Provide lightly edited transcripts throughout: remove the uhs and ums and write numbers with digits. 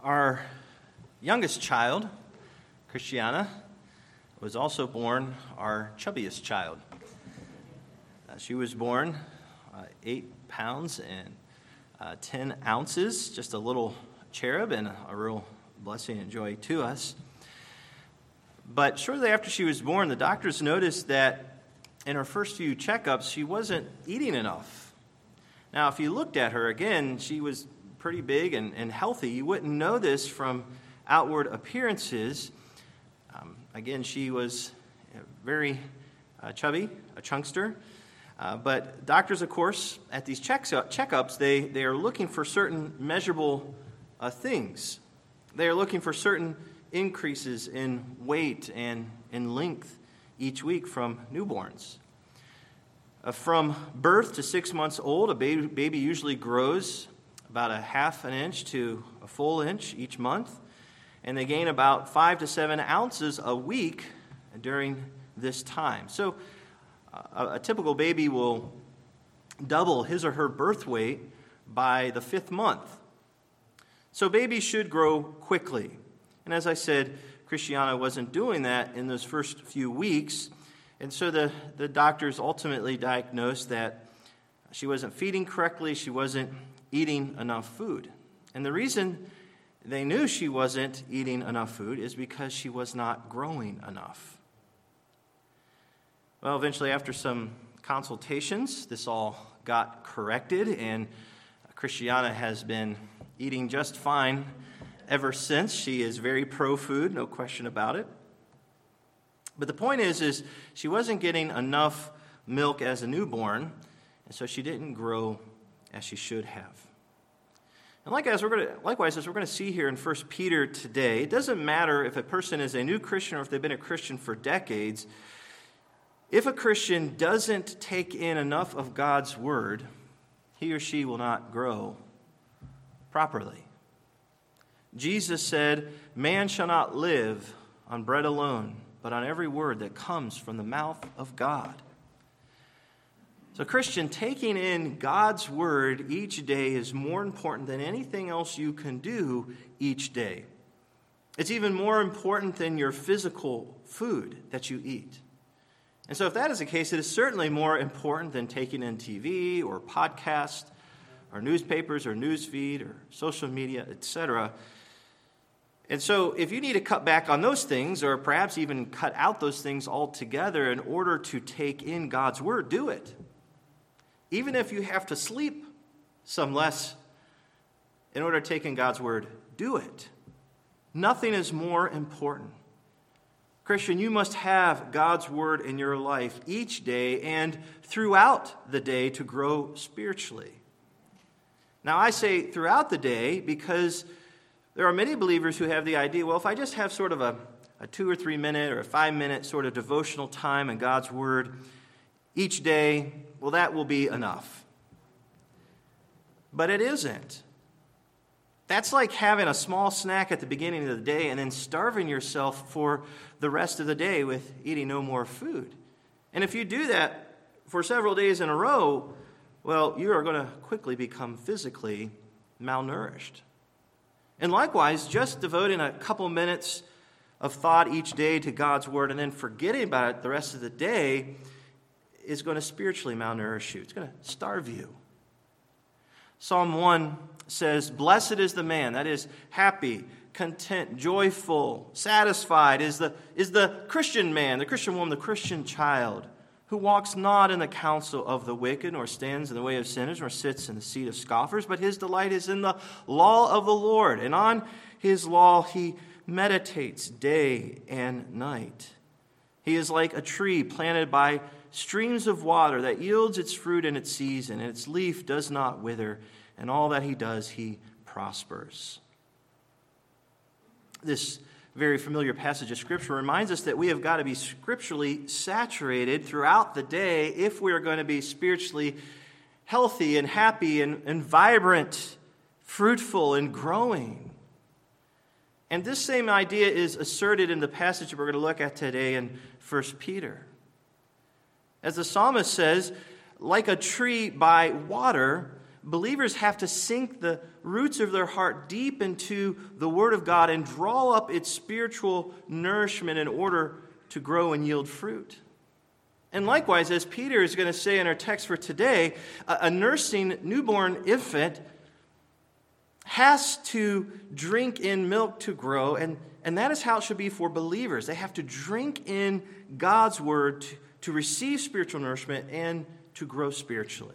Our youngest child, Christiana, was also born our chubbiest child. She was born 8 pounds and 10 ounces, just a little cherub and a real blessing and joy to us. But shortly after she was born, the doctors noticed that in her first few checkups, she wasn't eating enough. Now, if you looked at her again, she was pretty big and healthy. You wouldn't know this from outward appearances. Again, she was very chubby, a chunkster. But doctors, of course, at these checkups, they are looking for certain measurable things. They are looking for certain increases in weight and in length each week from newborns. From birth to 6 months old, a baby usually grows about a half an inch to a full inch each month, and they gain about 5 to 7 ounces a week during this time. So a typical baby will double his or her birth weight by the 5th month. So babies should grow quickly. And as I said, Christiana wasn't doing that in those first few weeks, and so the doctors ultimately diagnosed that she wasn't feeding correctly, she wasn't eating enough food. And the reason they knew she wasn't eating enough food is because she was not growing enough. Well, eventually, after some consultations, this all got corrected, and Christiana has been eating just fine ever since. She is very pro-food, no question about it. But the point is she wasn't getting enough milk as a newborn, and so she didn't grow as she should have. And likewise, as we're going to see here in 1 Peter today, it doesn't matter if a person is a new Christian or if they've been a Christian for decades. If a Christian doesn't take in enough of God's word, he or she will not grow properly. Jesus said, "Man shall not live on bread alone, but on every word that comes from the mouth of God." So, Christian, taking in God's word each day is more important than anything else you can do each day. It's even more important than your physical food that you eat. And so if that is the case, it is certainly more important than taking in TV or podcast or newspapers or news feed or social media, etc. And so if you need to cut back on those things or perhaps even cut out those things altogether in order to take in God's word, do it. Even if you have to sleep some less in order to take in God's word, do it. Nothing is more important. Christian, you must have God's word in your life each day and throughout the day to grow spiritually. Now, I say throughout the day because there are many believers who have the idea, well, if I just have sort of a 2 or 3 minute or a 5 minute sort of devotional time in God's word each day, well, that will be enough. But it isn't. That's like having a small snack at the beginning of the day and then starving yourself for the rest of the day with eating no more food. And if you do that for several days in a row, well, you are going to quickly become physically malnourished. And likewise, just devoting a couple minutes of thought each day to God's word and then forgetting about it the rest of the day is going to spiritually malnourish you. It's going to starve you. Psalm 1 says, "Blessed is the man," that is happy, content, joyful, satisfied, is the Christian man, the Christian woman, the Christian child, who walks not in the counsel of the wicked, nor stands in the way of sinners, nor sits in the seat of scoffers, but his delight is in the law of the Lord, and on his law he meditates day and night. He is like a tree planted by streams of water that yields its fruit in its season, and its leaf does not wither, and all that he does, he prospers. This very familiar passage of Scripture reminds us that we have got to be scripturally saturated throughout the day if we are going to be spiritually healthy and happy and vibrant, fruitful and growing. And this same idea is asserted in the passage we're going to look at today in 1 Peter. As the psalmist says, like a tree by water, believers have to sink the roots of their heart deep into the Word of God and draw up its spiritual nourishment in order to grow and yield fruit. And likewise, as Peter is going to say in our text for today, a nursing newborn infant has to drink in milk to grow, and that is how it should be for believers. They have to drink in God's Word to receive spiritual nourishment and to grow spiritually.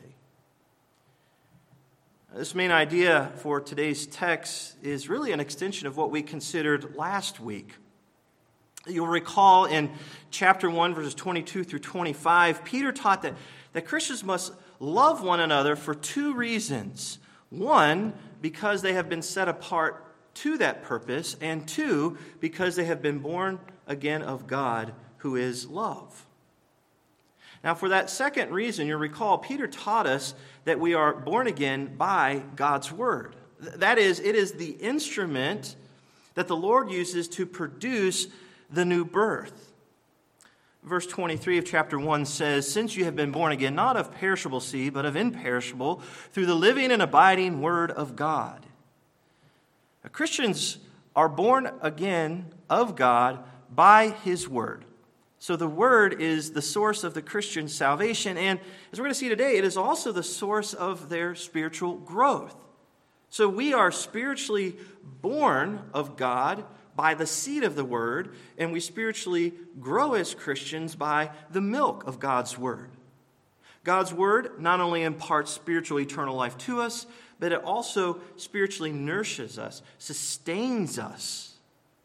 This main idea for today's text is really an extension of what we considered last week. You'll recall in chapter 1, verses 22 through 25, Peter taught that Christians must love one another for two reasons. One, because they have been set apart to that purpose, and two, because they have been born again of God, who is love. Now, for that second reason, you'll recall, Peter taught us that we are born again by God's Word. That is, it is the instrument that the Lord uses to produce the new birth. Verse 23 of chapter 1 says, "Since you have been born again, not of perishable seed, but of imperishable, through the living and abiding Word of God." Now, Christians are born again of God by His Word. So the Word is the source of the Christian salvation, and as we're going to see today, it is also the source of their spiritual growth. So we are spiritually born of God by the seed of the Word, and we spiritually grow as Christians by the milk of God's Word. God's Word not only imparts spiritual eternal life to us, but it also spiritually nourishes us, sustains us.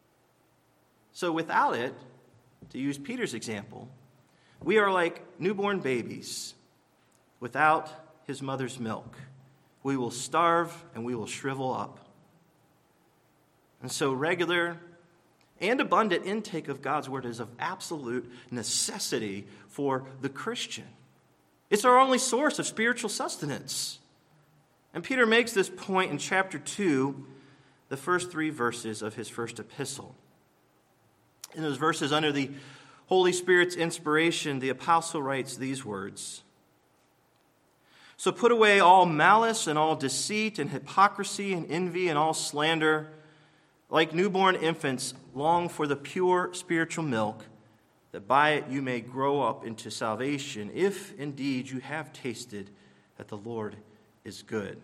So without it, to use Peter's example, we are like newborn babies without his mother's milk. We will starve and we will shrivel up. And so regular and abundant intake of God's Word is of absolute necessity for the Christian. It's our only source of spiritual sustenance. And Peter makes this point in chapter 2, the first 3 verses of his first epistle. In those verses, under the Holy Spirit's inspiration, the apostle writes these words: "So put away all malice and all deceit and hypocrisy and envy and all slander. Like newborn infants, long for the pure spiritual milk, that by it you may grow up into salvation, if indeed you have tasted that the Lord is good."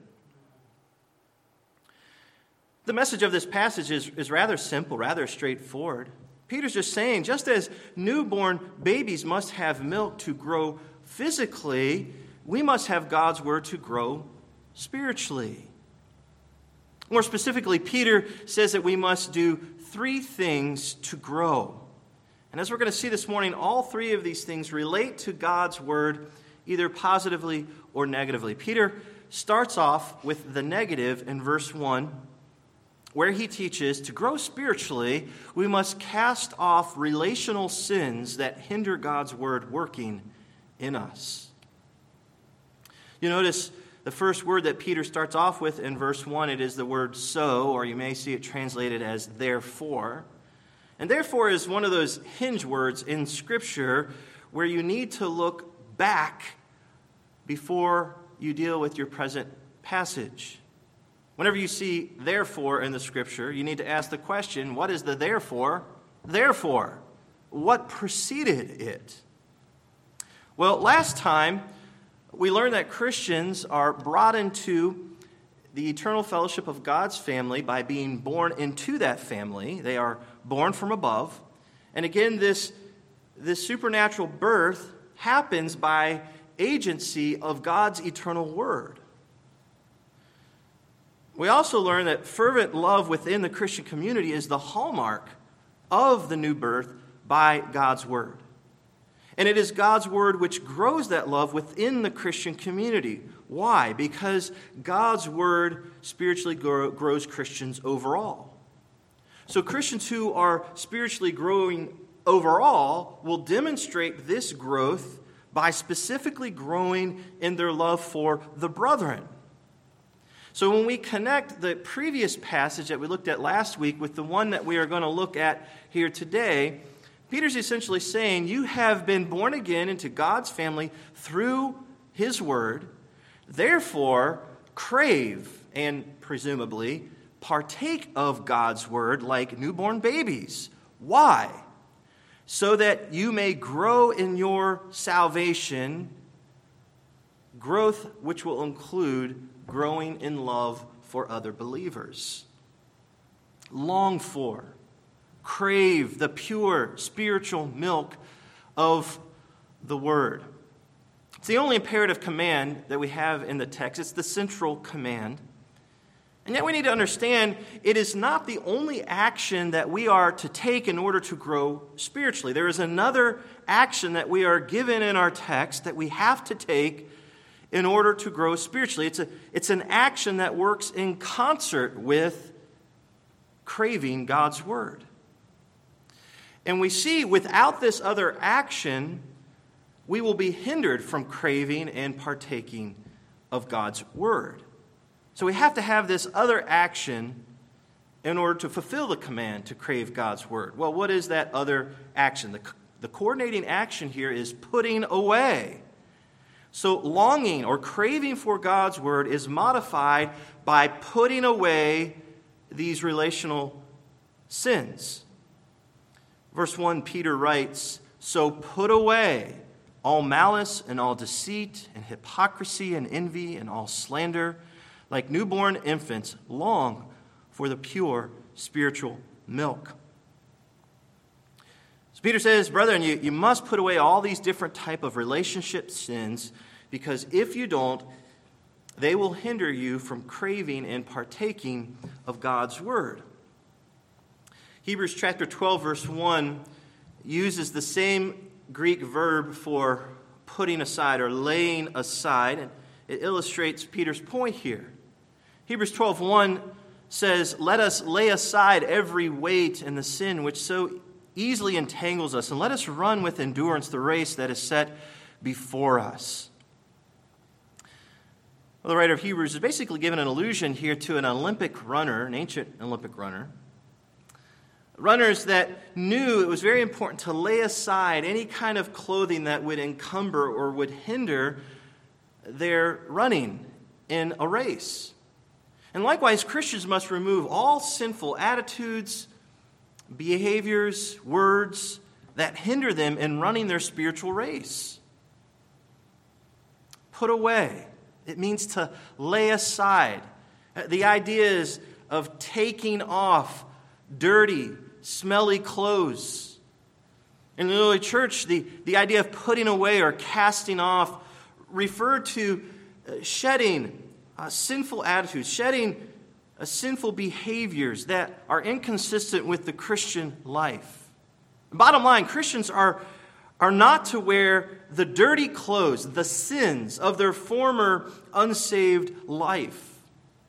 The message of this passage is rather simple, rather straightforward. Peter's just saying, just as newborn babies must have milk to grow physically, we must have God's Word to grow spiritually. More specifically, Peter says that we must do 3 things to grow. And as we're going to see this morning, all 3 of these things relate to God's Word, either positively or negatively. Peter starts off with the negative in verse 1, where he teaches to grow spiritually, we must cast off relational sins that hinder God's Word working in us. You notice the first word that Peter starts off with in verse 1, it is the word so, or you may see it translated as therefore. And therefore is one of those hinge words in Scripture where you need to look back before you deal with your present passage. Whenever you see therefore in the Scripture, you need to ask the question, what is the therefore? Therefore, what preceded it? Well, last time, we learned that Christians are brought into the eternal fellowship of God's family by being born into that family. They are born from above. And again, this supernatural birth happens by agency of God's eternal Word. We also learn that fervent love within the Christian community is the hallmark of the new birth by God's Word. And it is God's Word which grows that love within the Christian community. Why? Because God's Word spiritually grows Christians overall. So Christians who are spiritually growing overall will demonstrate this growth by specifically growing in their love for the brethren. So when we connect the previous passage that we looked at last week with the one that we are going to look at here today, Peter's essentially saying you have been born again into God's family through His Word. Therefore, crave and presumably partake of God's word like newborn babies. Why? So that you may grow in your salvation, growth which will include growing in love for other believers. Long for, crave the pure spiritual milk of the Word. It's the only imperative command that we have in the text. It's the central command. And yet we need to understand it is not the only action that we are to take in order to grow spiritually. There is another action that we are given in our text that we have to take in order to grow spiritually. It's an action that works in concert with craving God's Word. And we see without this other action, we will be hindered from craving and partaking of God's Word. So we have to have this other action in order to fulfill the command to crave God's Word. Well, what is that other action? The coordinating action here is putting away. So longing or craving for God's Word is modified by putting away these relational sins. Verse 1, Peter writes, "So put away all malice and all deceit and hypocrisy and envy and all slander. Like newborn infants, long for the pure spiritual milk." So Peter says, brethren, you must put away all these different type of relationship sins, because if you don't, they will hinder you from craving and partaking of God's Word. Hebrews chapter 12, verse 1 uses the same Greek verb for putting aside or laying aside, and it illustrates Peter's point here. Hebrews 12:1 says, "Let us lay aside every weight and the sin which so easily entangles us, and let us run with endurance the race that is set before us." Well, the writer of Hebrews is basically giving an allusion here to an Olympic runner, an ancient Olympic runner. Runners that knew it was very important to lay aside any kind of clothing that would encumber or would hinder their running in a race. And likewise, Christians must remove all sinful attitudes, behaviors, words that hinder them in running their spiritual race. Put away. It means to lay aside. The idea is of taking off dirty, smelly clothes. In the early church, the idea of putting away or casting off referred to shedding sinful attitudes, shedding sinful behaviors that are inconsistent with the Christian life. Bottom line, Christians are not to wear the dirty clothes, the sins of their former unsaved life.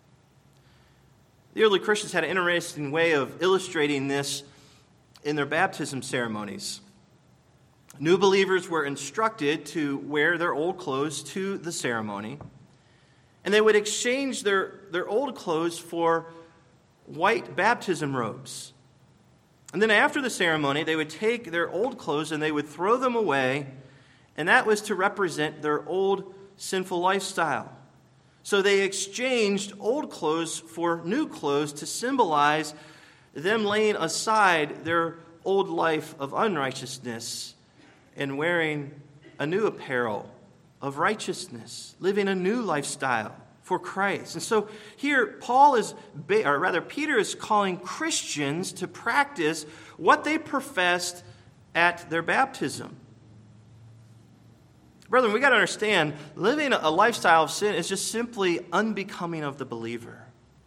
The early Christians had an interesting way of illustrating this in their baptism ceremonies. New believers were instructed to wear their old clothes to the ceremony, and they would exchange their old clothes for white baptism robes. And then after the ceremony, they would take their old clothes and they would throw them away, and that was to represent their old sinful lifestyle. So they exchanged old clothes for new clothes to symbolize them laying aside their old life of unrighteousness and wearing a new apparel of righteousness, living a new lifestyle for Christ. And so here Peter is calling Christians to practice what they professed at their baptism. Brethren, we got to understand, living a lifestyle of sin is just simply unbecoming of the believer.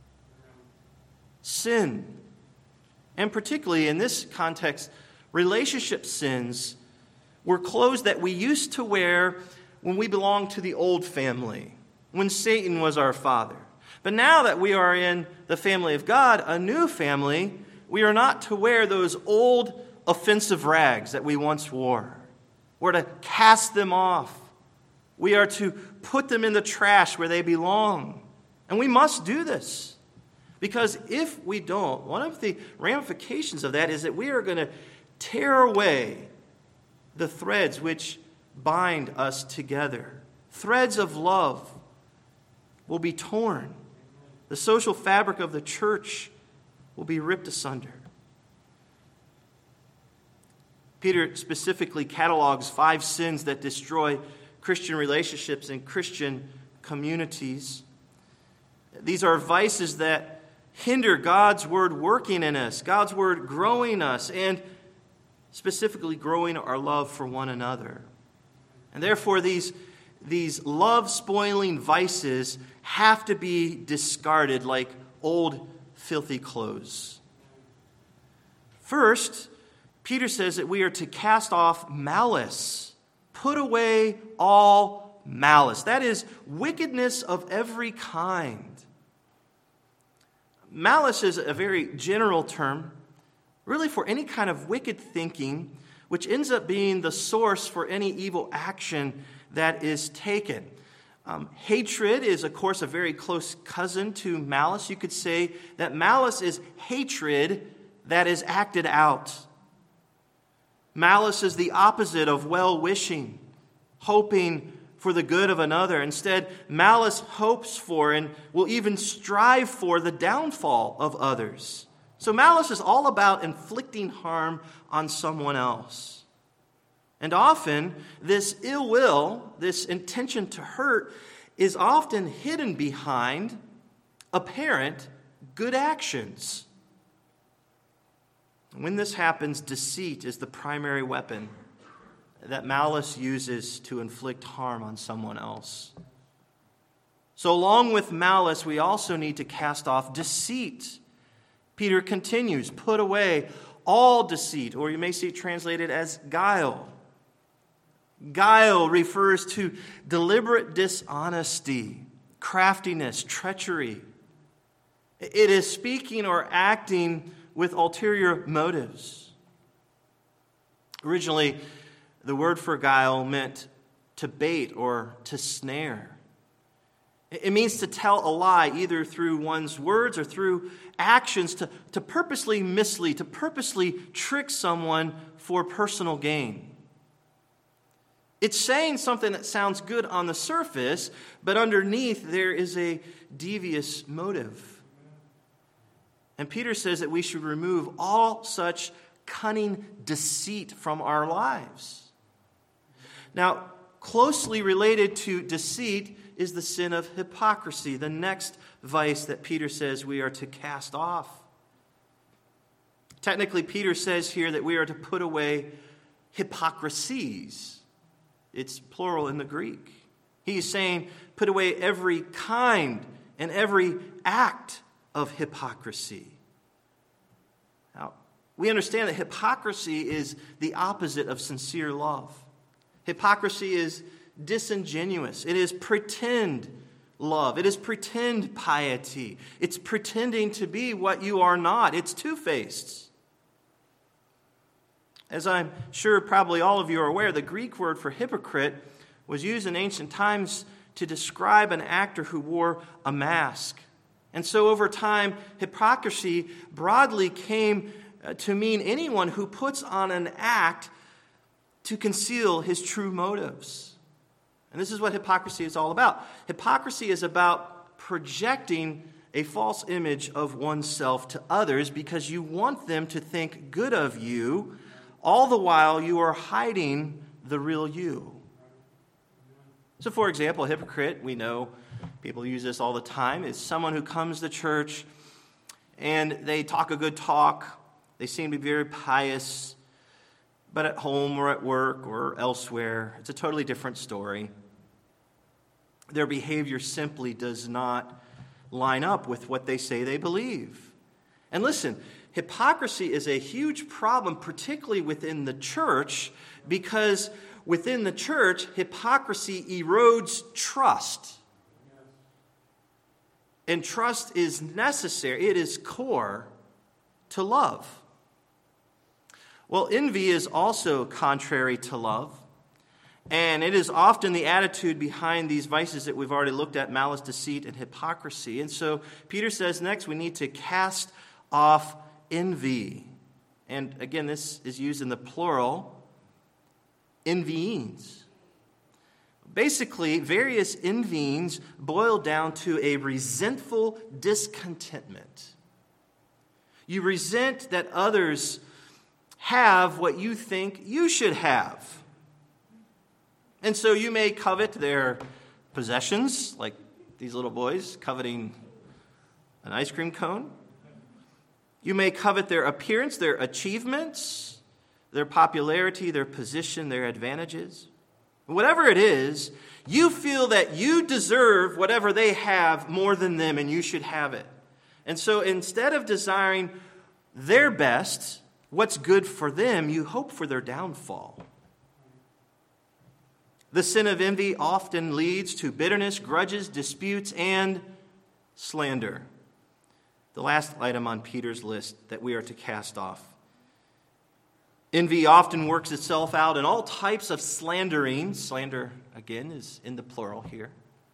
Sin, and particularly in this context, relationship sins, were clothes that we used to wear when we belonged to the old family, when Satan was our father. But now that we are in the family of God, a new family, we are not to wear those old offensive rags that we once wore. We're to cast them off. We are to put them in the trash where they belong. And we must do this. Because if we don't, one of the ramifications of that is that we are going to tear away the threads which bind us together. Threads of love, will be torn. The social fabric of the church will be ripped asunder. Peter specifically catalogs 5 sins that destroy Christian relationships and Christian communities. These are vices that hinder God's word working in us, God's word growing us, and specifically growing our love for one another. And therefore, these love-spoiling vices have to be discarded like old, filthy clothes. First, Peter says that we are to cast off malice. Put away all malice. That is wickedness of every kind. Malice is a very general term, really for any kind of wicked thinking, which ends up being the source for any evil action that is taken. Hatred is, of course, a very close cousin to malice. You could say that malice is hatred that is acted out. Malice is the opposite of well-wishing, hoping for the good of another. Instead, malice hopes for and will even strive for the downfall of others. So malice is all about inflicting harm on someone else. And often, this ill will, this intention to hurt, is often hidden behind apparent good actions. When this happens, deceit is the primary weapon that malice uses to inflict harm on someone else. So along with malice, we also need to cast off deceit. Peter continues, put away all deceit, or you may see it translated as guile. Guile refers to deliberate dishonesty, craftiness, treachery. It is speaking or acting with ulterior motives. Originally, the word for guile meant to bait or to snare. It means to tell a lie, either through one's words or through actions, to purposely mislead, to purposely trick someone for personal gain. It's saying something that sounds good on the surface, but underneath there is a devious motive. And Peter says that we should remove all such cunning deceit from our lives. Now, closely related to deceit is the sin of hypocrisy, the next vice that Peter says we are to cast off. Technically, Peter says here that we are to put away hypocrisies. It's plural in the Greek. He's saying put away every kind and every act of hypocrisy. Now, we understand that hypocrisy is the opposite of sincere love. Hypocrisy is disingenuous. It is pretend love. It is pretend piety. It's pretending to be what you are not. It's two-faced. As I'm sure probably all of you are aware, the Greek word for hypocrite was used in ancient times to describe an actor who wore a mask. And so over time, hypocrisy broadly came to mean anyone who puts on an act to conceal his true motives. And this is what hypocrisy is all about. Hypocrisy is about projecting a false image of oneself to others because you want them to think good of you, all the while you are hiding the real you. So, for example, a hypocrite, we know people use this all the time, is someone who comes to church and they talk a good talk, they seem to be very pious, but at home or at work or elsewhere, it's a totally different story. Their behavior simply does not line up with what they say they believe. And listen, hypocrisy is a huge problem, particularly within the church, because within the church, hypocrisy erodes trust. And trust is necessary. It is core to love. Well, envy is also contrary to love. And it is often the attitude behind these vices that we've already looked at, malice, deceit, and hypocrisy. And so Peter says next we need to cast off envy. And again, this is used in the plural, envyings. Basically, various envyings boil down to a resentful discontentment. You resent that others have what you think you should have. And so you may covet their possessions, like these little boys coveting an ice cream cone. You may covet their appearance, their achievements, their popularity, their position, their advantages. Whatever it is, you feel that you deserve whatever they have more than them, and you should have it. And so instead of desiring their best, what's good for them, you hope for their downfall. The sin of envy often leads to bitterness, grudges, disputes, and slander. The last item on Peter's list that we are to cast off. Envy often works itself out in all types of slandering. Slander, again, is in the plural here.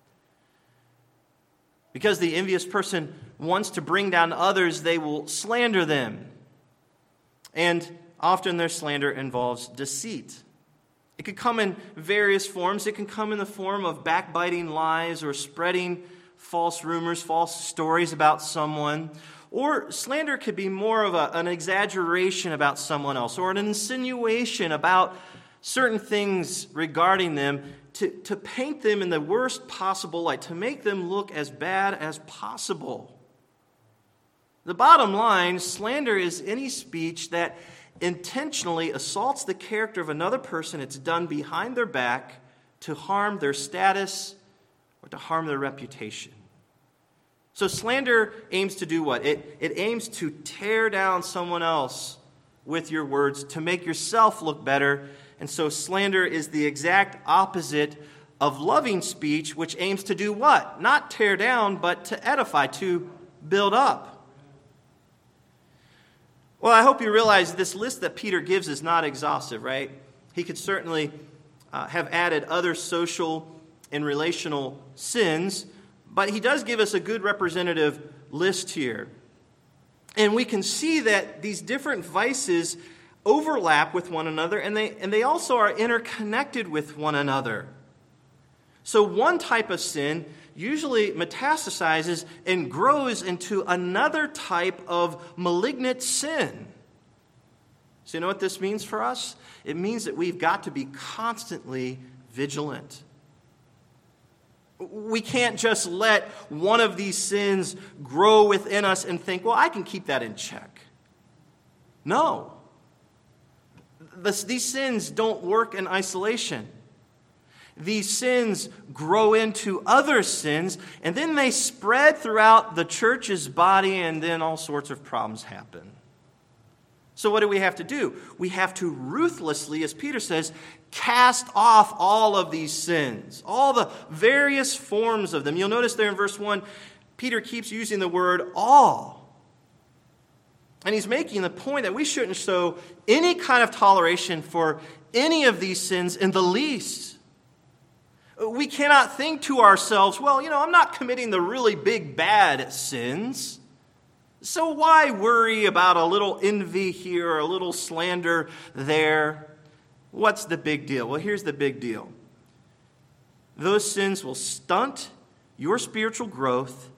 Because the envious person wants to bring down others, they will slander them. And often their slander involves deceit. It could come in various forms. It can come in the form of backbiting lies or spreading false rumors, false stories about someone. Or slander could be more of an exaggeration about someone else or an insinuation about certain things regarding them to paint them in the worst possible light, to make them look as bad as possible. The bottom line, slander is any speech that intentionally assaults the character of another person. It's done behind their back to harm their status or to harm their reputation. So slander aims to do what? It aims to tear down someone else with your words to make yourself look better. And so slander is the exact opposite of loving speech, which aims to do what? Not tear down, but to edify, to build up. Well, I hope you realize this list that Peter gives is not exhaustive, right? He could certainly have added other social and relational sins, but he does give us a good representative list here. And we can see that these different vices overlap with one another, and they also are interconnected with one another. So one type of sin usually metastasizes and grows into another type of malignant sin. So you know what this means for us? It means that we've got to be constantly vigilant. We can't just let one of these sins grow within us and think, well, I can keep that in check. No. These sins don't work in isolation. These sins grow into other sins, and then they spread throughout the church's body, and then all sorts of problems happen. So what do we have to do? We have to ruthlessly, as Peter says, cast off all of these sins, all the various forms of them. You'll notice there in verse 1, Peter keeps using the word all. And he's making the point that we shouldn't show any kind of toleration for any of these sins in the least. We cannot think to ourselves, well, I'm not committing the really big bad sins. So why worry about a little envy here or a little slander there? What's the big deal? Well, here's the big deal. Those sins will stunt your spiritual growth.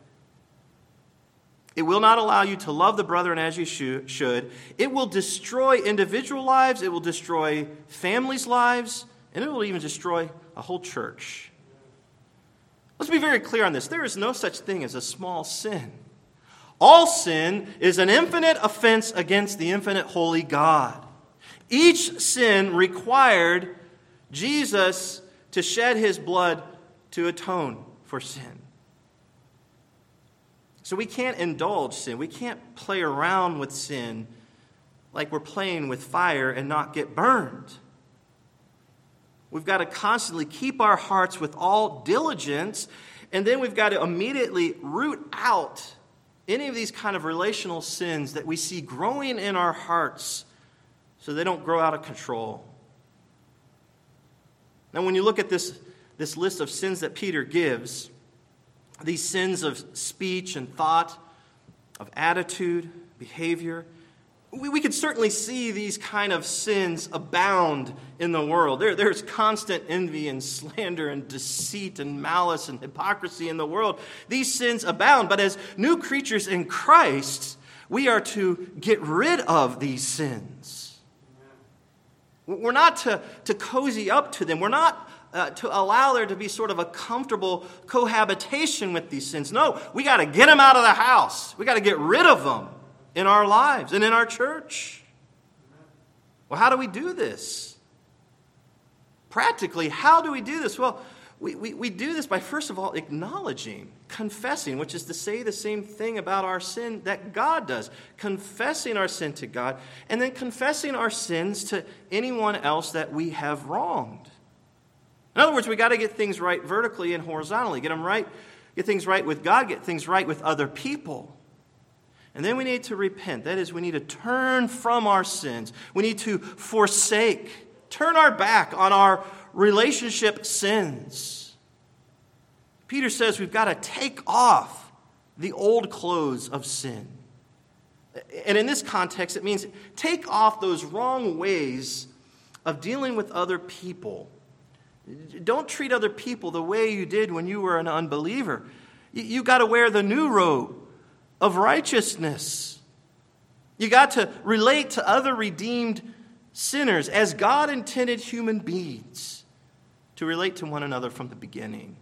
It will not allow you to love the brethren as you should. It will destroy individual lives. It will destroy families' lives. And it will even destroy a whole church. Let's be very clear on this. There is no such thing as a small sin. All sin is an infinite offense against the infinite holy God. Each sin required Jesus to shed his blood to atone for sin. So we can't indulge sin. We can't play around with sin like we're playing with fire and not get burned. We've got to constantly keep our hearts with all diligence, and then we've got to immediately root out any of these kind of relational sins that we see growing in our hearts so they don't grow out of control. Now, when you look at this list of sins that Peter gives, these sins of speech and thought, of attitude, behavior, We could certainly see these kind of sins abound in the world. There's constant envy and slander and deceit and malice and hypocrisy in the world. These sins abound, but as new creatures in Christ, we are to get rid of these sins. We're not to cozy up to them. We're not to allow there to be sort of a comfortable cohabitation with these sins. No, we got to get them out of the house. We got to get rid of them in our lives and in our church. Well, how do we do this? Practically, how do we do this? Well, we do this by, first of all, acknowledging, confessing, which is to say the same thing about our sin that God does. Confessing our sin to God, and then confessing our sins to anyone else that we have wronged. In other words, we got to get things right vertically and horizontally. Get them right, get things right with God, get things right with other people. And then we need to repent. That is, we need to turn from our sins. We need to forsake, turn our back on our relationship sins. Peter says we've got to take off the old clothes of sin. And in this context, it means take off those wrong ways of dealing with other people. Don't treat other people the way you did when you were an unbeliever. You got to wear the new robe of righteousness. You got to relate to other redeemed sinners as God intended human beings to relate to one another from the beginning.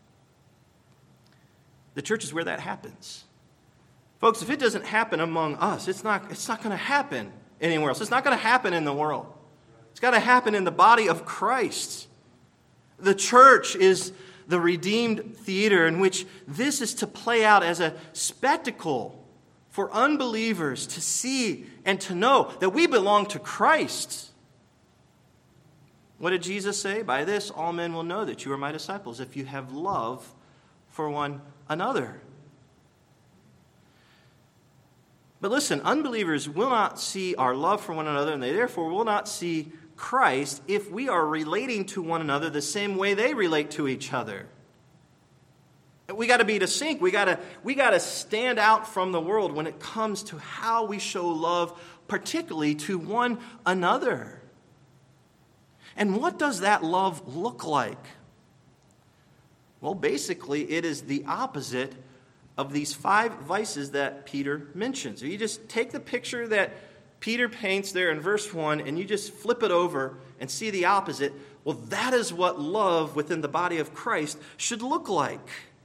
The church is where that happens. Folks, if it doesn't happen among us, it's not going to happen anywhere else. It's not going to happen in the world. It's got to happen in the body of Christ. The church is the redeemed theater in which this is to play out as a spectacle for unbelievers to see and to know that we belong to Christ. What did Jesus say? By this, all men will know that you are my disciples, if you have love for one another. But listen, unbelievers will not see our love for one another, and they therefore will not see Christ if we are relating to one another the same way they relate to each other. We got to be to sync. We got to stand out from the world when it comes to how we show love, particularly to one another. And what does that love look like? Well, basically, it is the opposite of these 5 vices that Peter mentions. So you just take the picture that Peter paints there in verse 1, and you just flip it over and see the opposite. Well, that is what love within the body of Christ should look like.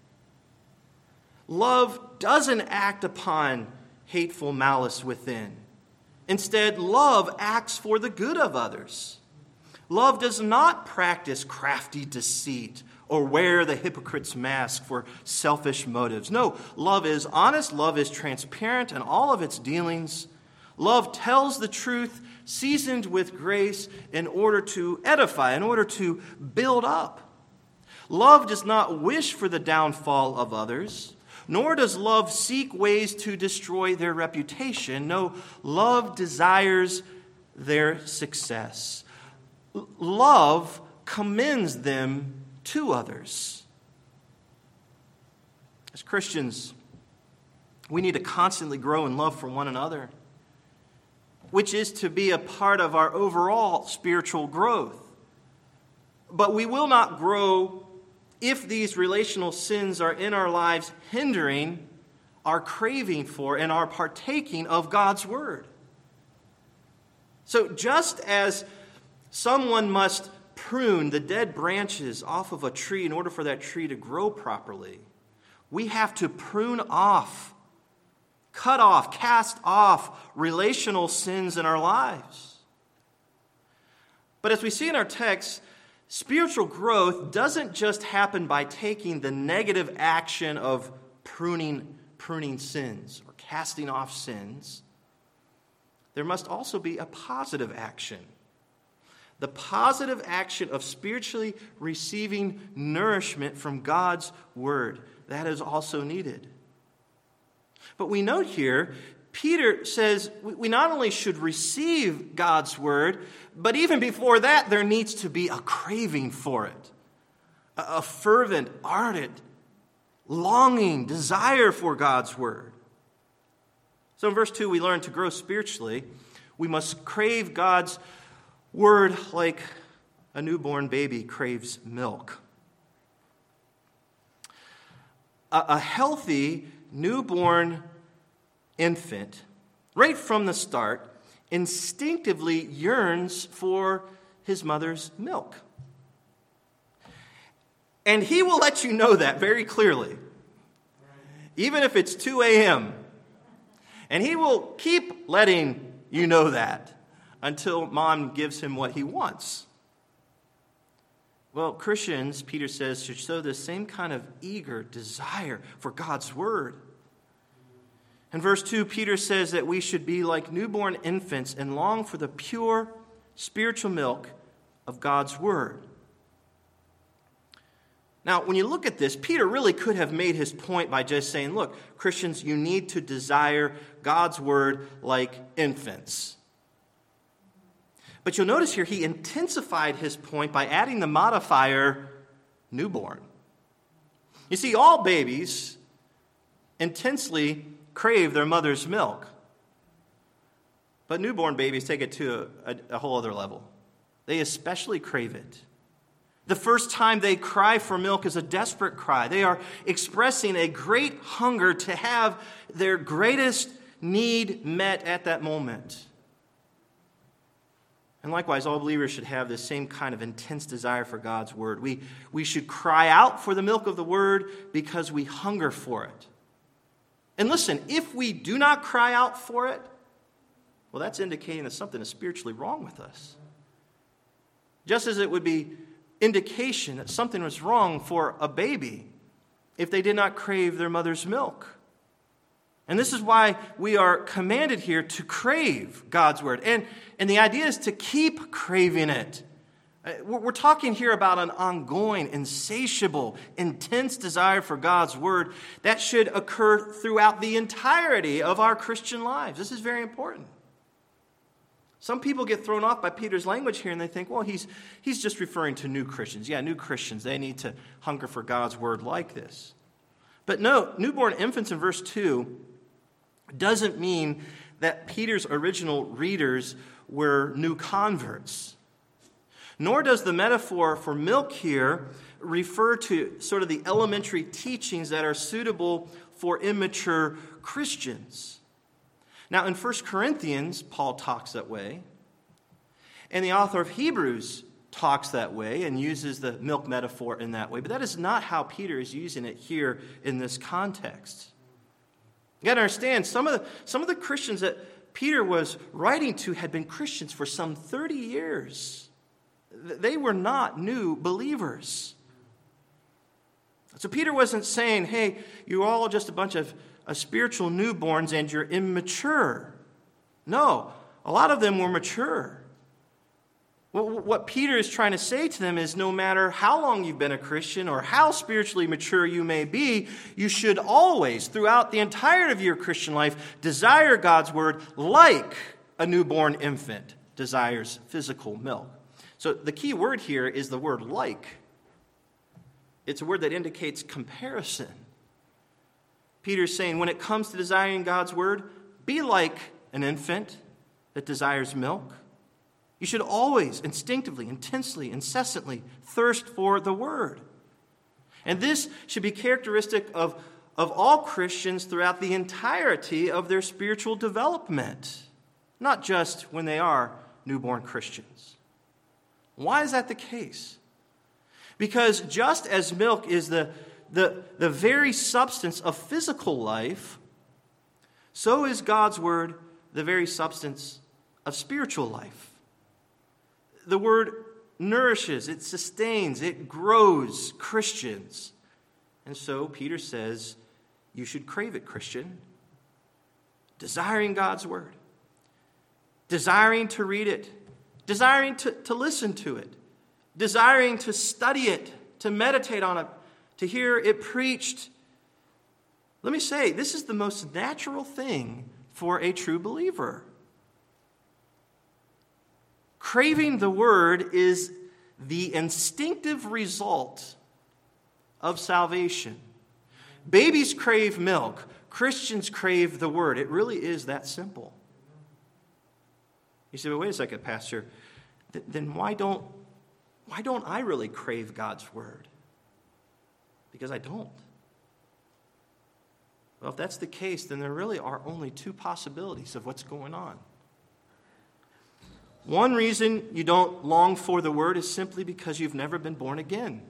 Love doesn't act upon hateful malice within. Instead, love acts for the good of others. Love does not practice crafty deceit or wear the hypocrite's mask for selfish motives. No, love is honest, love is transparent in all of its dealings. Love tells the truth, seasoned with grace, in order to edify, in order to build up. Love does not wish for the downfall of others, nor does love seek ways to destroy their reputation. No, love desires their success. Love commends them to others. As Christians, we need to constantly grow in love for one another, which is to be a part of our overall spiritual growth. But we will not grow if these relational sins are in our lives, hindering our craving for and our partaking of God's Word. So just as someone must prune the dead branches off of a tree in order for that tree to grow properly, we have to prune off, cut off, cast off relational sins in our lives. But as we see in our text, spiritual growth doesn't just happen by taking the negative action of pruning sins or casting off sins. There must also be a positive action. The positive action of spiritually receiving nourishment from God's Word. That is also needed. But we note here, Peter says we not only should receive God's Word, but even before that, there needs to be a craving for it. A fervent, ardent, longing, desire for God's Word. So in verse 2, we learn to grow spiritually, we must crave God's word like a newborn baby craves milk. A healthy newborn infant, right from the start, instinctively yearns for his mother's milk. And he will let you know that very clearly, even if it's 2 a.m. And he will keep letting you know that until mom gives him what he wants. Well, Christians, Peter says, should show the same kind of eager desire for God's word. In verse 2, Peter says that we should be like newborn infants and long for the pure spiritual milk of God's word. Now, when you look at this, Peter really could have made his point by just saying, look, Christians, you need to desire God's word like infants. But you'll notice here he intensified his point by adding the modifier newborn. You see, all babies intensely crave their mother's milk. But newborn babies take it to a whole other level. They especially crave it. The first time they cry for milk is a desperate cry. They are expressing a great hunger to have their greatest need met at that moment. And likewise, all believers should have this same kind of intense desire for God's word. We should cry out for the milk of the word because we hunger for it. And listen, if we do not cry out for it, well, that's indicating that something is spiritually wrong with us. Just as it would be indication that something was wrong for a baby if they did not crave their mother's milk. And this is why we are commanded here to crave God's word. And the idea is to keep craving it. We're talking here about an ongoing, insatiable, intense desire for God's word that should occur throughout the entirety of our Christian lives. This is very important. Some people get thrown off by Peter's language here and they think, well, he's just referring to new Christians. Yeah, new Christians, they need to hunger for God's word like this. But no, newborn infants in verse 2 doesn't mean that Peter's original readers were new converts. Nor does the metaphor for milk here refer to sort of the elementary teachings that are suitable for immature Christians. Now, in 1 Corinthians, Paul talks that way. And the author of Hebrews talks that way and uses the milk metaphor in that way. But that is not how Peter is using it here in this context. You got to understand, some of the Christians that Peter was writing to had been Christians for some 30 years. They were not new believers. So Peter wasn't saying, hey, you're all just a bunch of spiritual newborns and you're immature. No, a lot of them were mature. What Peter is trying to say to them is no matter how long you've been a Christian or how spiritually mature you may be, you should always, throughout the entirety of your Christian life, desire God's word like a newborn infant desires physical milk. So the key word here is the word like. It's a word that indicates comparison. Peter's saying when it comes to desiring God's word, be like an infant that desires milk. You should always, instinctively, intensely, incessantly thirst for the word. And this should be characteristic of all Christians throughout the entirety of their spiritual development, not just when they are newborn Christians. Why is that the case? Because just as milk is the very substance of physical life, so is God's word the very substance of spiritual life. The word nourishes, it sustains, it grows Christians. And so Peter says, you should crave it, Christian. Desiring God's word. Desiring to read it. Desiring to listen to it. Desiring to study it, to meditate on it, to hear it preached. Let me say, this is the most natural thing for a true believer. Craving the word is the instinctive result of salvation. Babies crave milk. Christians crave the Word. It really is that simple. You say, well, wait a second, Pastor. Then why don't I really crave God's Word? Because I don't. Well, if that's the case, then there really are only two possibilities of what's going on. One reason you don't long for the Word is simply because you've never been born again.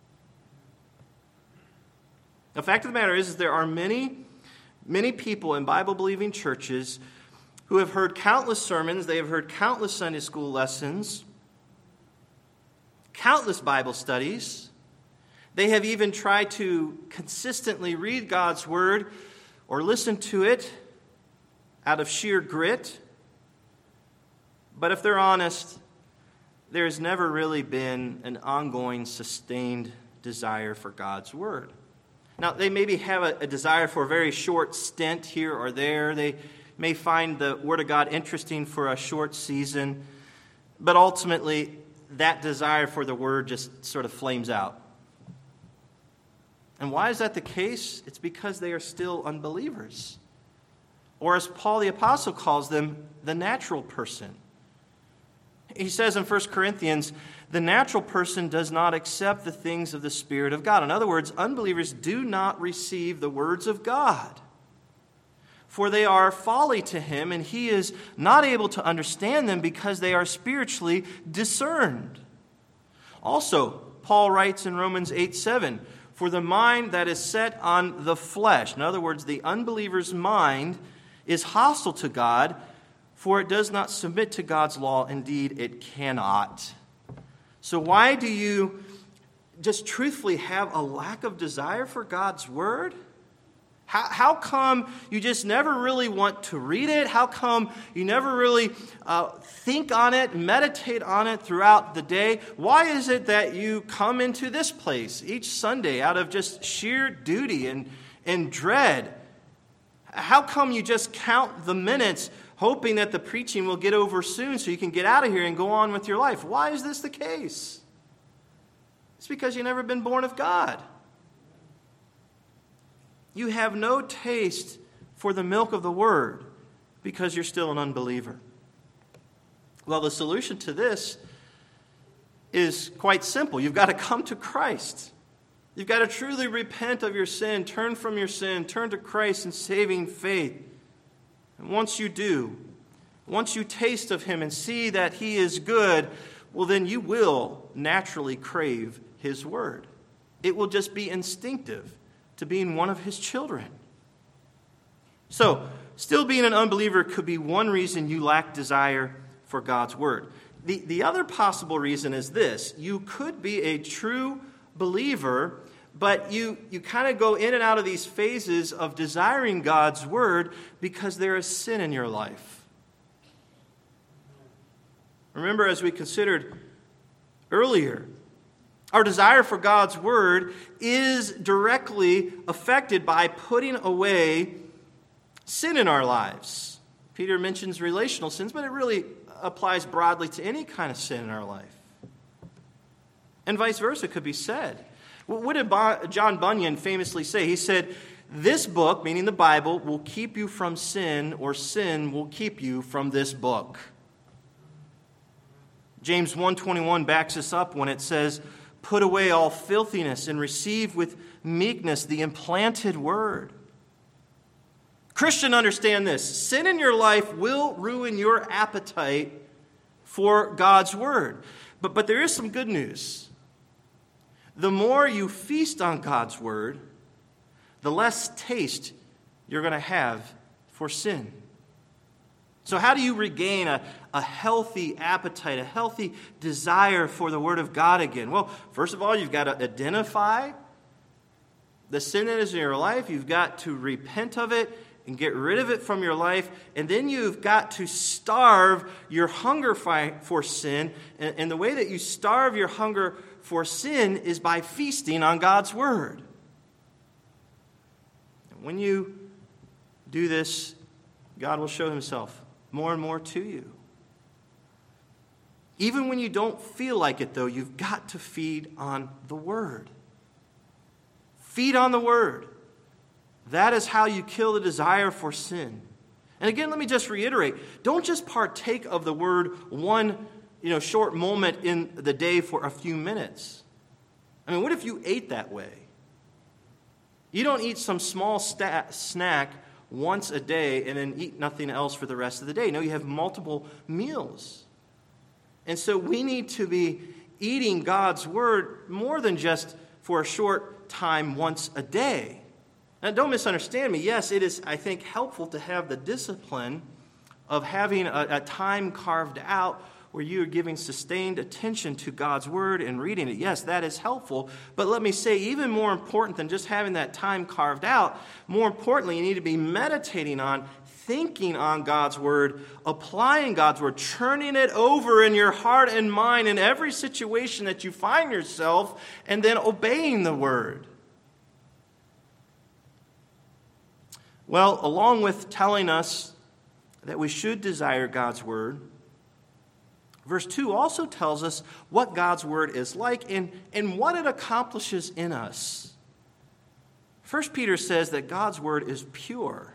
The fact of the matter is there are many people in Bible-believing churches who have heard countless sermons, they have heard countless Sunday school lessons, countless Bible studies. They have even tried to consistently read God's Word or listen to it out of sheer grit. But if they're honest, there has never really been an ongoing, sustained desire for God's Word. Now, they maybe have a desire for a very short stint here or there. They may find the Word of God interesting for a short season. But ultimately, that desire for the Word just sort of flames out. And why is that the case? It's because they are still unbelievers. Or as Paul the Apostle calls them, the natural person. He says in 1 Corinthians, the natural person does not accept the things of the Spirit of God. In other words, unbelievers do not receive the words of God. For they are folly to him, and he is not able to understand them because they are spiritually discerned. Also, Paul writes in Romans 8:7, for the mind that is set on the flesh, in other words, the unbeliever's mind is hostile to God, for it does not submit to God's law. Indeed, it cannot. So why do you just truthfully have a lack of desire for God's Word? How come you just never really want to read it? How come you never really think on it, meditate on it throughout the day? Why is it that you come into this place each Sunday out of just sheer duty and dread? How come you just count the minutes hoping that the preaching will get over soon so you can get out of here and go on with your life? Why is this the case? It's because you've never been born of God. You have no taste for the milk of the Word because you're still an unbeliever. Well, the solution to this is quite simple. You've got to come to Christ. You've got to truly repent of your sin, turn from your sin, turn to Christ in saving faith. And once you do, once you taste of Him and see that He is good, well, then you will naturally crave His Word. It will just be instinctive to being one of His children. So, still being an unbeliever could be one reason you lack desire for God's Word. The other possible reason is this. You could be a true believer, but you kind of go in and out of these phases of desiring God's Word because there is sin in your life. Remember, as we considered earlier, our desire for God's Word is directly affected by putting away sin in our lives. Peter mentions relational sins, but it really applies broadly to any kind of sin in our life. And vice versa could be said. What did John Bunyan famously say? He said, this book, meaning the Bible, will keep you from sin, or sin will keep you from this book. James 1:21 backs us up when it says, put away all filthiness and receive with meekness the implanted word. Christian, understand this. Sin in your life will ruin your appetite for God's Word. But there is some good news. The more you feast on God's Word, the less taste you're going to have for sin. So how do you regain a healthy appetite, a healthy desire for the Word of God again? Well, first of all, you've got to identify the sin that is in your life. You've got to repent of it and get rid of it from your life. And then you've got to starve your hunger for sin. And the way that you starve your hunger for sin is by feasting on God's Word. And when you do this, God will show Himself more and more to you. Even when you don't feel like it, though, you've got to feed on the Word. Feed on the Word. That is how you kill the desire for sin. And again, let me just reiterate, don't just partake of the word one short moment in the day for a few minutes. I mean, what if you ate that way? You don't eat some small snack once a day and then eat nothing else for the rest of the day. No, you have multiple meals. And so we need to be eating God's word more than just for a short time once a day. Now, don't misunderstand me. Yes, it is, I think, helpful to have the discipline of having a time carved out where you are giving sustained attention to God's word and reading it. Yes, that is helpful. But let me say, even more important than just having that time carved out, more importantly, you need to be meditating on, thinking on God's word, applying God's word, churning it over in your heart and mind in every situation that you find yourself, and then obeying the word. Well, along with telling us that we should desire God's word, verse 2 also tells us what God's word is like and what it accomplishes in us. 1 Peter says that God's word is pure.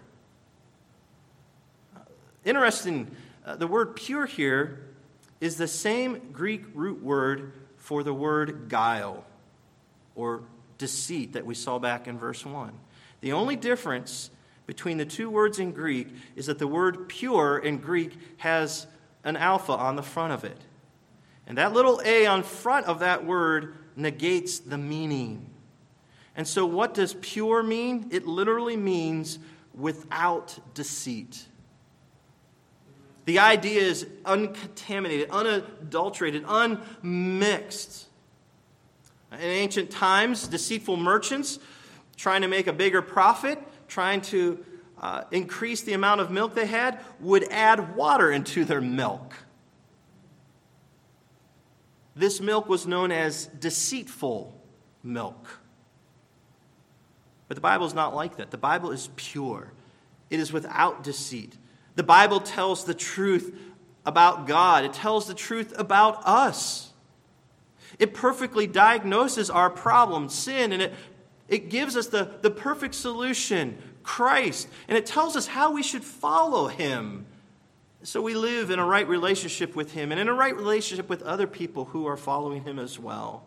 Interesting, the word pure here is the same Greek root word for the word guile or deceit that we saw back in verse 1. The only difference between the two words in Greek is that the word pure in Greek has an alpha on the front of it. And that little a on front of that word negates the meaning. And so what does pure mean? It literally means without deceit. The idea is uncontaminated, unadulterated, unmixed. In ancient times, deceitful merchants trying to make a bigger profit, trying to increase the amount of milk they had, would add water into their milk. This milk was known as deceitful milk. But the Bible is not like that. The Bible is pure. It is without deceit. The Bible tells the truth about God. It tells the truth about us. It perfectly diagnoses our problem, sin, and it gives us the perfect solution, Christ. And it tells us how we should follow him so we live in a right relationship with him and in a right relationship with other people who are following him as well.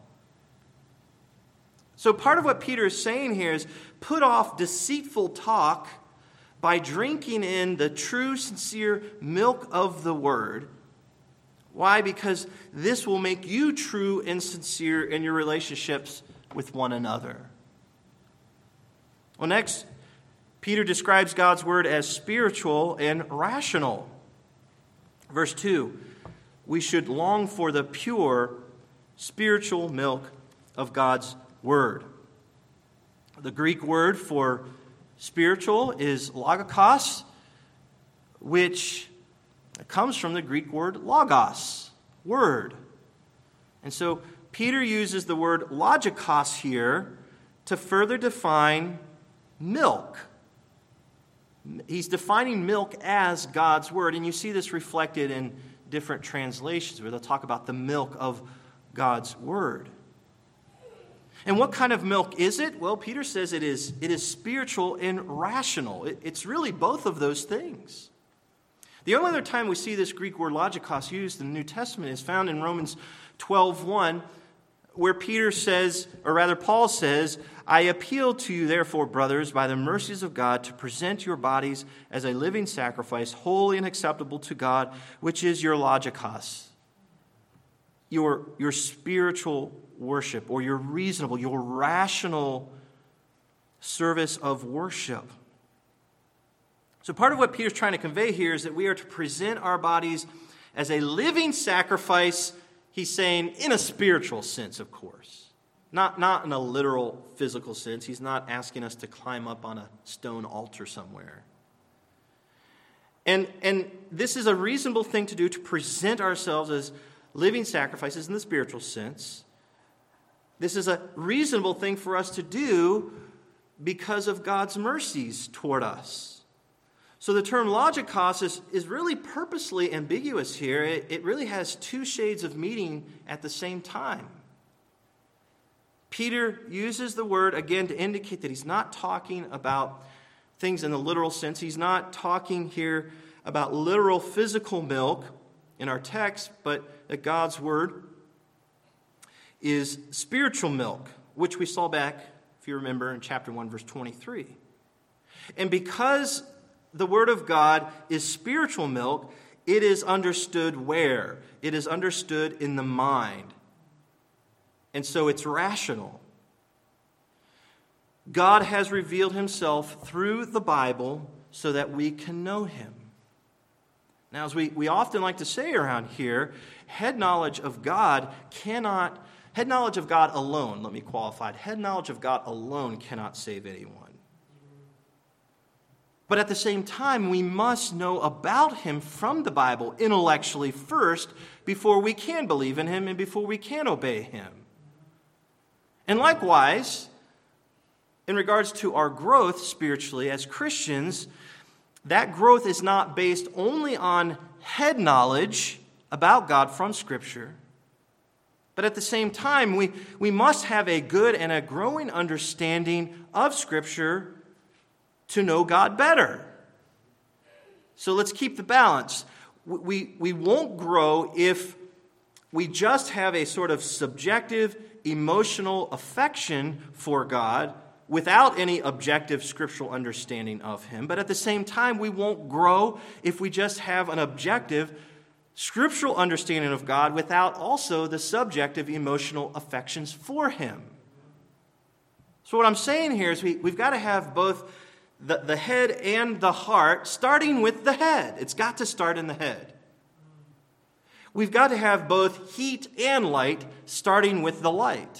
So part of what Peter is saying here is put off deceitful talk by drinking in the true, sincere milk of the word. Why? Because this will make you true and sincere in your relationships with one another. Well, next, Peter describes God's word as spiritual and rational. Verse 2, we should long for the pure spiritual milk of God's word. The Greek word for spiritual is logikos, which comes from the Greek word logos, word. And so Peter uses the word logikos here to further define milk. He's defining milk as God's word, and you see this reflected in different translations where they'll talk about the milk of God's word. And what kind of milk is it? Well, Peter says it is spiritual and rational. It's really both of those things. The only other time we see this Greek word logikos used in the New Testament is found in Romans 12:1, where Peter says, or rather Paul says, I appeal to you, therefore, brothers, by the mercies of God, to present your bodies as a living sacrifice, holy and acceptable to God, which is your logikos, your spiritual worship, or your reasonable, your rational service of worship. So part of what Peter's trying to convey here is that we are to present our bodies as a living sacrifice, he's saying, in a spiritual sense, of course. Not in a literal physical sense. He's not asking us to climb up on a stone altar somewhere. And this is a reasonable thing to do, to present ourselves as living sacrifices in the spiritual sense. This is a reasonable thing for us to do because of God's mercies toward us. So the term logikos is really purposely ambiguous here. It really has two shades of meaning at the same time. Peter uses the word again to indicate that he's not talking about things in the literal sense. He's not talking here about literal physical milk in our text, but that God's word is spiritual milk, which we saw back, if you remember, in chapter 1, verse 23. And because the word of God is spiritual milk, it is understood where? It is understood in the mind. And so it's rational. God has revealed himself through the Bible so that we can know him. Now, as we often like to say around here, head knowledge of God alone, let me qualify it, head knowledge of God alone cannot save anyone. But at the same time, we must know about him from the Bible intellectually first before we can believe in him and before we can obey him. And likewise, in regards to our growth spiritually as Christians, that growth is not based only on head knowledge about God from Scripture, but at the same time, we must have a good and a growing understanding of Scripture to know God better. So let's keep the balance. We won't grow if we just have a sort of subjective, emotional affection for God without any objective scriptural understanding of him. But at the same time, we won't grow if we just have an objective scriptural understanding of God without also the subjective emotional affections for him. So what I'm saying here is we've got to have both the head and the heart, starting with the head. It's got to start in the head. We've got to have both heat and light, starting with the light.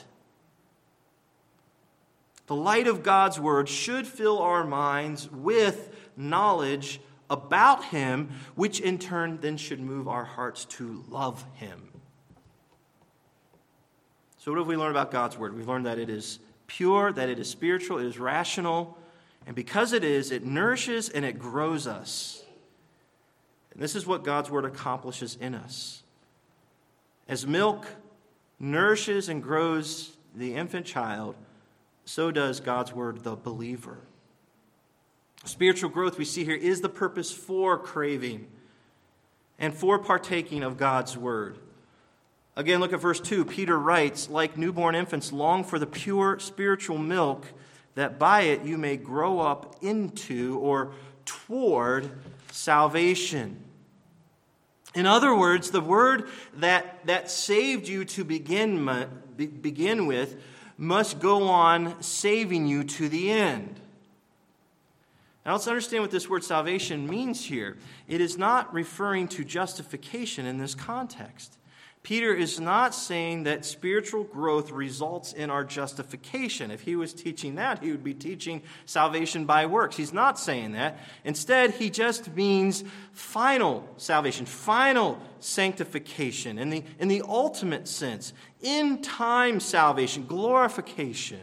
The light of God's word should fill our minds with knowledge about him, which in turn then should move our hearts to love him. So what have we learned about God's word? We've learned that it is pure, that it is spiritual, it is rational, and because it is, it nourishes and it grows us. And this is what God's word accomplishes in us. As milk nourishes and grows the infant child, so does God's word the believer. Spiritual growth we see here is the purpose for craving and for partaking of God's word. Again, look at verse 2. Peter writes, like newborn infants, long for the pure spiritual milk, that by it you may grow up into or toward salvation. In other words, the word that saved you to begin with must go on saving you to the end. Now let's understand what this word salvation means here. It is not referring to justification in this context. Peter is not saying that spiritual growth results in our justification. If he was teaching that, he would be teaching salvation by works. He's not saying that. Instead, he just means final salvation, final sanctification in the ultimate sense, in-time salvation, glorification.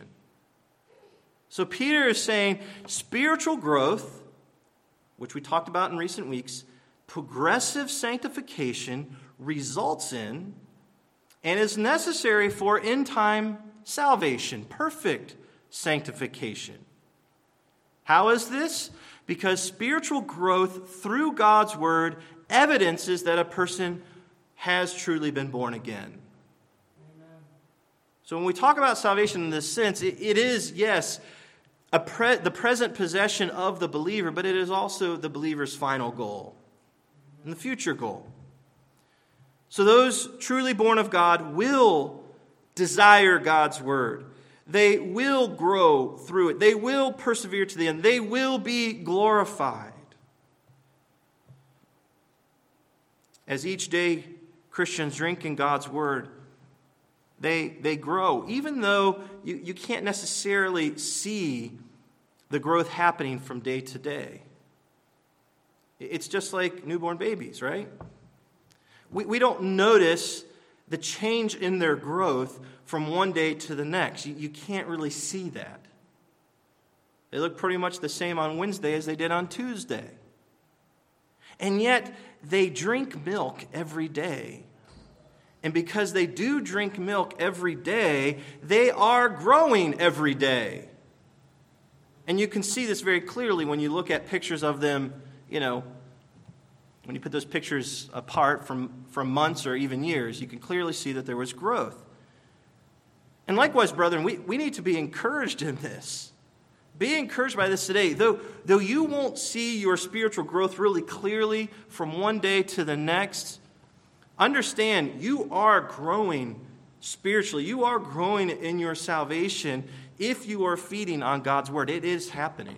So Peter is saying spiritual growth, which we talked about in recent weeks, progressive sanctification results in and is necessary for in-time salvation, perfect sanctification. How is this? Because spiritual growth through God's word evidences that a person has truly been born again. Amen. So when we talk about salvation in this sense, it is, yes, the present possession of the believer, but it is also the believer's final goal and the future goal. So those truly born of God will desire God's word. They will grow through it. They will persevere to the end. They will be glorified. As each day Christians drink in God's word, they grow, even though you can't necessarily see the growth happening from day to day. It's just like newborn babies, right? We don't notice the change in their growth from one day to the next. You can't really see that. They look pretty much the same on Wednesday as they did on Tuesday. And yet, they drink milk every day. And because they do drink milk every day, they are growing every day. And you can see this very clearly when you look at pictures of them, when you put those pictures apart from months or even years, you can clearly see that there was growth. And likewise, brethren, we need to be encouraged in this. Be encouraged by this today. Though you won't see your spiritual growth really clearly from one day to the next, understand you are growing spiritually. You are growing in your salvation if you are feeding on God's word. It is happening.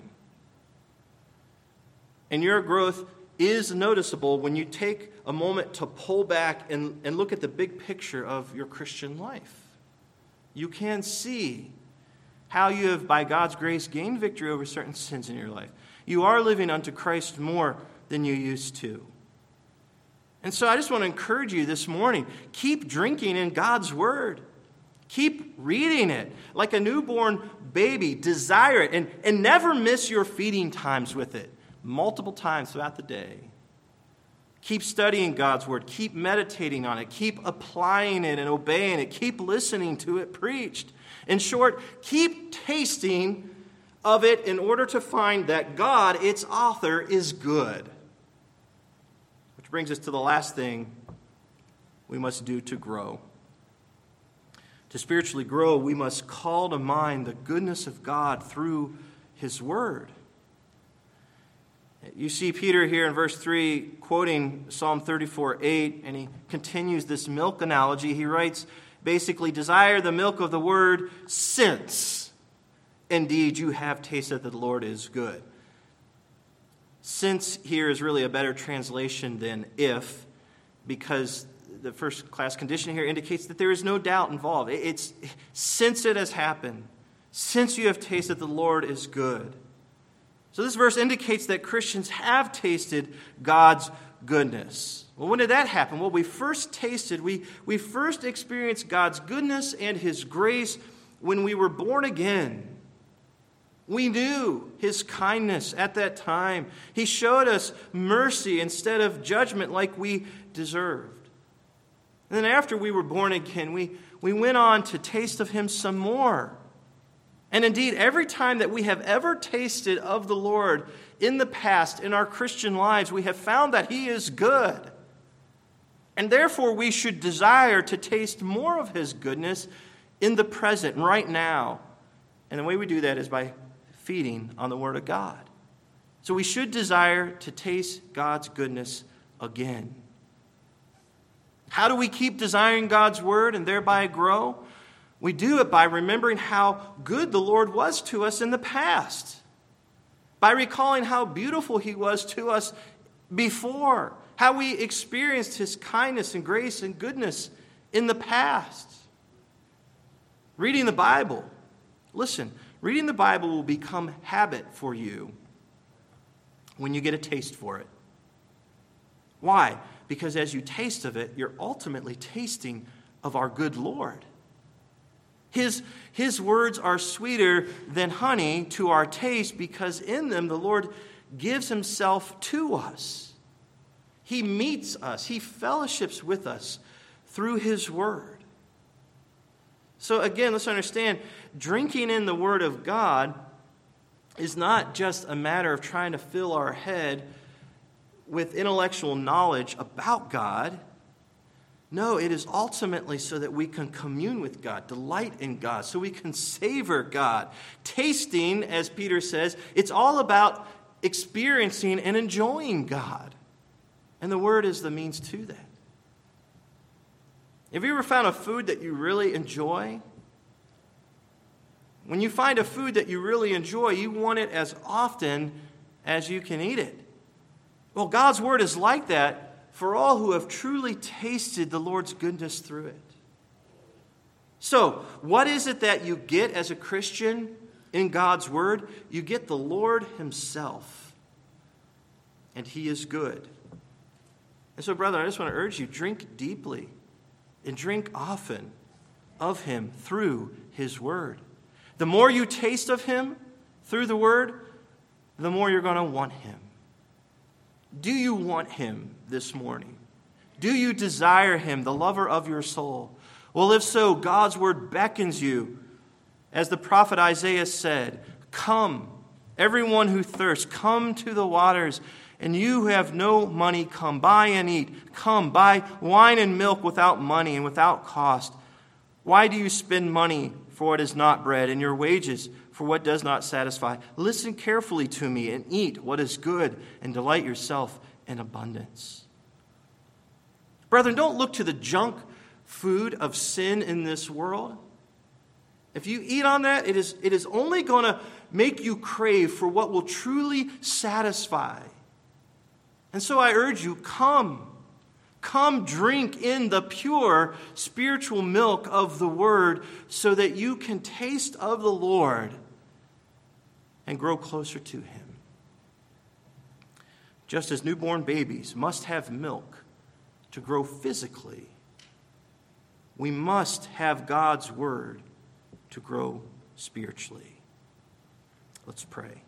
And your growth is noticeable when you take a moment to pull back and look at the big picture of your Christian life. You can see how you have, by God's grace, gained victory over certain sins in your life. You are living unto Christ more than you used to. And so I just want to encourage you this morning, keep drinking in God's word. Keep reading it like a newborn baby. Desire it and never miss your feeding times with it. Multiple times throughout the day. Keep studying God's word. Keep meditating on it. Keep applying it and obeying it. Keep listening to it preached. In short, keep tasting of it in order to find that God, its author, is good. Which brings us to the last thing we must do to grow. To spiritually grow, we must call to mind the goodness of God through His word. You see Peter here in verse 3 quoting Psalm 34:8, and he continues this milk analogy. He writes, basically, desire the milk of the word since indeed you have tasted that the Lord is good. Since here is really a better translation than if, because the first class condition here indicates that there is no doubt involved. It's since it has happened, since you have tasted the Lord is good. So this verse indicates that Christians have tasted God's goodness. Well, when did that happen? Well, we first experienced God's goodness and His grace when we were born again. We knew His kindness at that time. He showed us mercy instead of judgment like we deserved. And then after we were born again, we went on to taste of Him some more. And indeed, every time that we have ever tasted of the Lord in the past, in our Christian lives, we have found that He is good. And therefore, we should desire to taste more of His goodness in the present, right now. And the way we do that is by feeding on the Word of God. So we should desire to taste God's goodness again. How do we keep desiring God's Word and thereby grow? We do it by remembering how good the Lord was to us in the past. By recalling how beautiful He was to us before. How we experienced His kindness and grace and goodness in the past. Reading the Bible. Listen, reading the Bible will become habit for you when you get a taste for it. Why? Because as you taste of it, you're ultimately tasting of our good Lord. His words are sweeter than honey to our taste because in them the Lord gives Himself to us. He meets us. He fellowships with us through His word. So again, let's understand, drinking in the Word of God is not just a matter of trying to fill our head with intellectual knowledge about God. No, it is ultimately so that we can commune with God, delight in God, so we can savor God. Tasting, as Peter says, it's all about experiencing and enjoying God. And the Word is the means to that. Have you ever found a food that you really enjoy? When you find a food that you really enjoy, you want it as often as you can eat it. Well, God's Word is like that for all who have truly tasted the Lord's goodness through it. So, what is it that you get as a Christian in God's Word? You get the Lord Himself. And He is good. And so, brother, I just want to urge you, drink deeply and drink often of Him through His Word. The more you taste of Him through the Word, the more you're going to want Him. Do you want Him this morning? Do you desire Him, the lover of your soul? Well, if so, God's Word beckons you. As the prophet Isaiah said, come, Everyone who thirsts, come to the waters. And you who have no money, come buy and eat. Come, buy wine and milk without money and without cost. Why do you spend money for what is not bread, and your wages for what does not satisfy? Listen carefully to me and eat what is good, and delight yourself in abundance. Brethren, don't look to the junk food of sin in this world. If you eat on that, it is only going to make you crave for what will truly satisfy. And so I urge you, come drink in the pure spiritual milk of the Word so that you can taste of the Lord and grow closer to Him. Just as newborn babies must have milk to grow physically, we must have God's Word to grow spiritually. Let's pray.